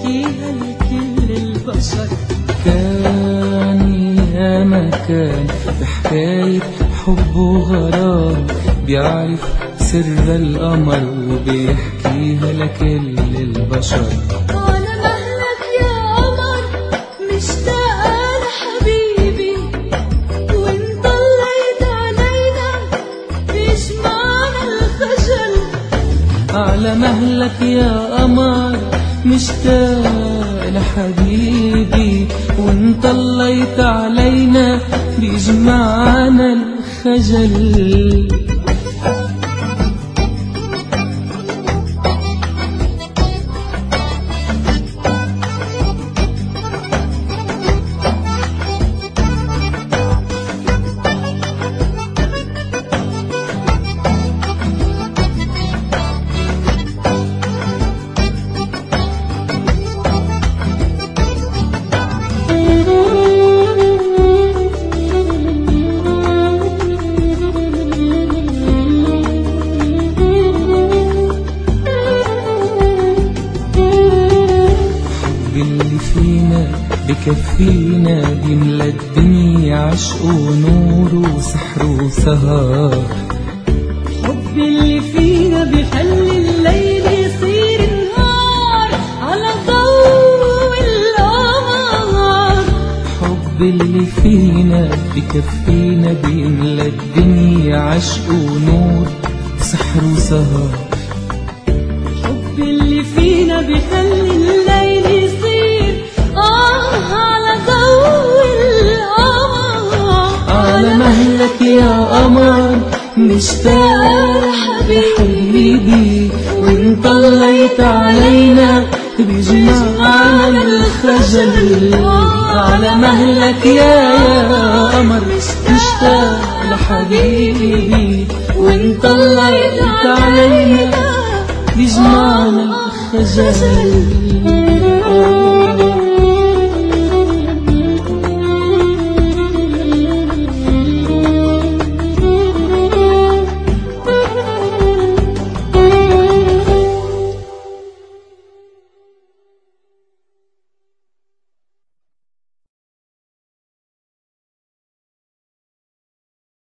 بيحكيها لكل البشر. كان يا مكان بحكاية حب وغرام، بيعرف سر القمر وبيحكيها لكل البشر. على مهلك يا قمر مشتاقة لحبيبي، وإن طليت علينا بيجمعنا الخجل. على مهلك يا قمر مشتاق لحبيبي، وإن طليت علينا بيجمعنا الخجل. اللي فينا بكفينا بيملى الدنيا عشق ونور وسحر وسهر. حب اللي فينا بخلي الليل يصير نهار على ضوء القمر. حب اللي فينا بكفينا بيملى الدنيا عشق ونور وسحر وسهر. حب اللي فينا بخلي الليل يصير على ضوء القمر. على مهلك يا قمر مشتاق لحبيبي، وإن طليت علينا بيجمعنا الخجل. على مهلك يا قمر مشتاق لحبيبي، وإن طليت علينا بيجمعنا الخجل.